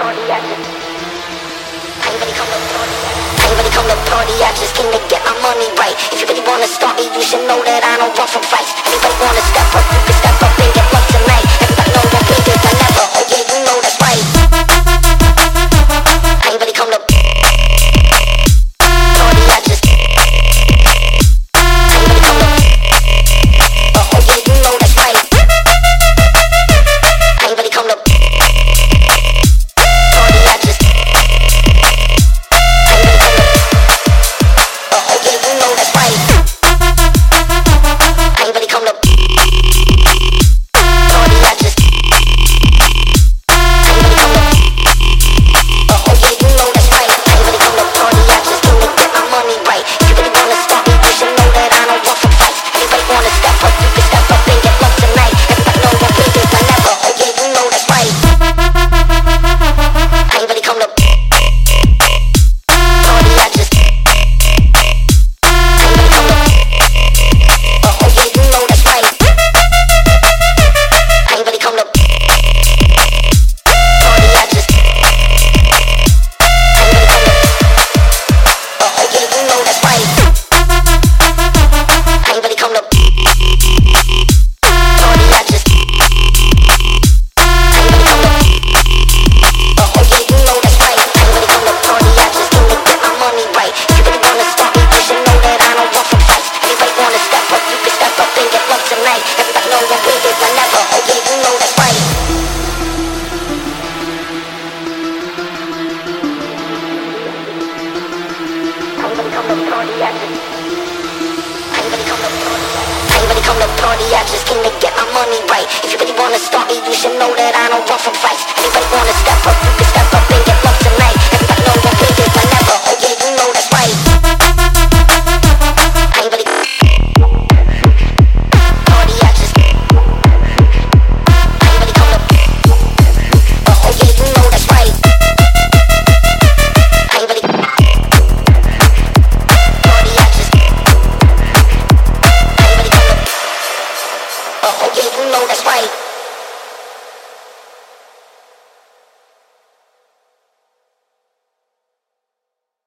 party, I just came to get my money right. If you really wanna start me, you should know that I don't run from fights. Anybody wanna step up, you can step up and get love tonight. Everybody know one thing is I never, oh yeah, you know that's right. Anybody come to party, I just anybody come to oh yeah, you know that's right. Anybody come to party, I just anybody come to party, I just came to get my money right. If you really wanna start me, you should know that I don't run from fights. Anybody wanna step up, you can step up and get love tonight. Everybody know one thing is I never, oh yeah, you know that's right. Anybody party, I just anybody come to oh yeah, you know that's right. Anybody party, I just oh yeah, you know that's right.